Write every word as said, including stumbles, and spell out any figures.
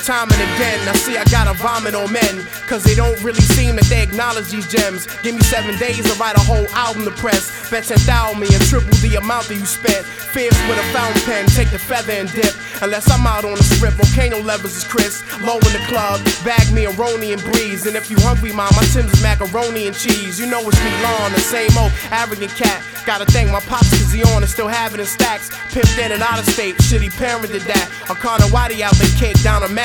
time and again. I see I gotta vomit on men, cause they don't really seem that they acknowledge these gems. Give me seven days to write a whole album to press. Bet ten thousand me and triple the amount that you spent. Fierce with a fountain pen, take the feather and dip. Unless I'm out on the strip, volcano levels is crisp. Low in the club, bag me a Roni and breeze. And if you hungry, mom, my Tim's is macaroni and cheese. You know it's me, Lon, the same old arrogant cat. Gotta thank my pops cause he on and still have it in stacks. Pimped in and out of state, shit he parented that. A Carter Waddy out the cake down a mat.